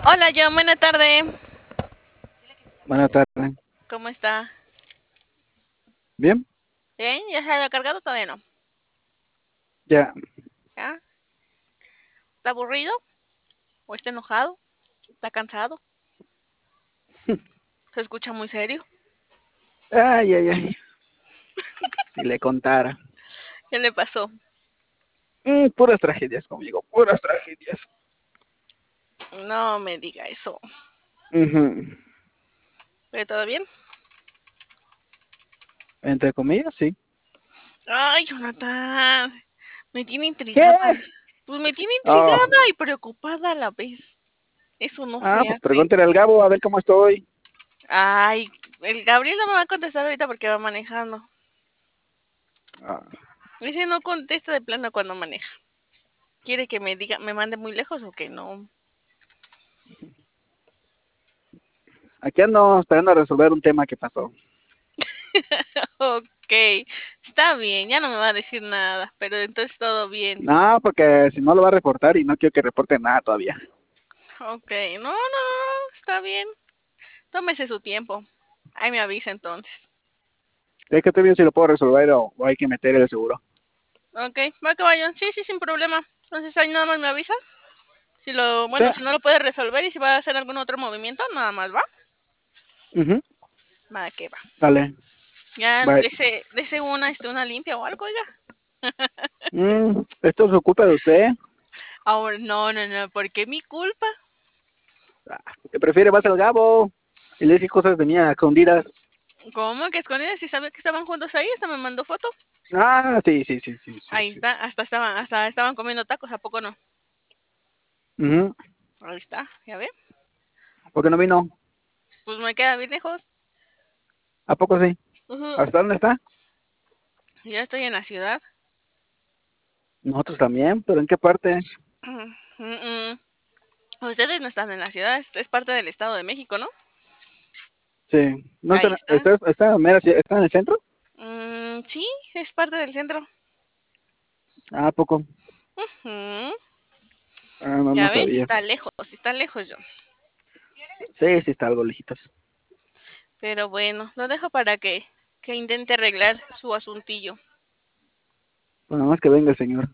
Hola, John, buena tarde. Buenas tardes. ¿Cómo está? Bien, ¿Bien? ¿Ya se había cargado? Todavía no. ya. ¿Ya? ¿Está aburrido? ¿O está enojado? ¿Está cansado? ¿Se escucha muy serio? Ay, ay, ay. Si le contara. ¿Qué le pasó? Puras tragedias conmigo, puras tragedias. No me diga eso. Ujú. ¿Pero todo bien? Entre comillas, sí. Ay, Jonathan. Me tiene ¿Qué? intrigada. Pues me tiene Oh, intrigada y preocupada a la vez. Eso no se pues hace. pregúntale al Gabo a ver cómo estoy. Ay, el Gabriel no me va a contestar ahorita porque va manejando. Ah, Ese no contesta de plano cuando maneja. ¿Quiere que me diga, me mande muy lejos o que no? aquí ando esperando a resolver un tema que pasó. Ok, está bien, ya no me va a decir nada, pero entonces todo bien. No, porque si no lo va a reportar y no quiero que reporte nada todavía. Ok, no, no, está bien. Tómese su tiempo. Ahí me avisa entonces. Es que estoy viendo si lo puedo resolver o hay que meter el seguro. Ok, va que vayan. Sí, sí, sin problema. Entonces ahí nada más me avisa. Si lo, Sí. bueno, si no lo puede resolver y si va a hacer algún otro movimiento, nada más va. Ujú. Va que va. Dale. Ya Bye. dese una, una limpia o algo, oiga. Esto se ocupa de usted. Ahora, no, no, no, ¿por qué mi culpa? Que prefiere más al Gabo. Y le dice cosas de mí a escondidas. ¿Cómo que escondidas? Si sabe que estaban juntos ahí, hasta me mandó foto. Sí, sí, sí, sí, sí, Ahí sí. está, hasta estaban comiendo tacos, ¿a poco no? Ujú. Ahí está, ya ve. ¿Por qué no vino? Pues me queda bien lejos. ¿A poco sí? Ujú. ¿Hasta dónde está? Yo estoy en la ciudad. Nosotros también, pero ¿en qué parte? Mm, mm. Ustedes no están en la ciudad, es parte del Estado de México, ¿no? Sí. ¿No Ahí está, está. está en el centro? Sí, es parte del centro. ¿A poco? Ujú. No, no Ya ves, sabía. si está lejos yo. Sí, sí está algo lejitos. Pero bueno, lo dejo para que intente arreglar su asuntillo. Pues nada más que venga el señor.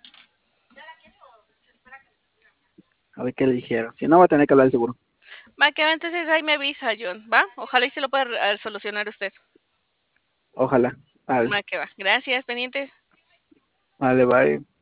A ver qué le dijeron. Si no, va a tener que hablar el seguro. Va, que va, entonces ahí me avisa, John, ¿va? Ojalá y se lo pueda solucionar usted. Ojalá. Vale, Va, que va. Gracias, pendientes. vale, bye.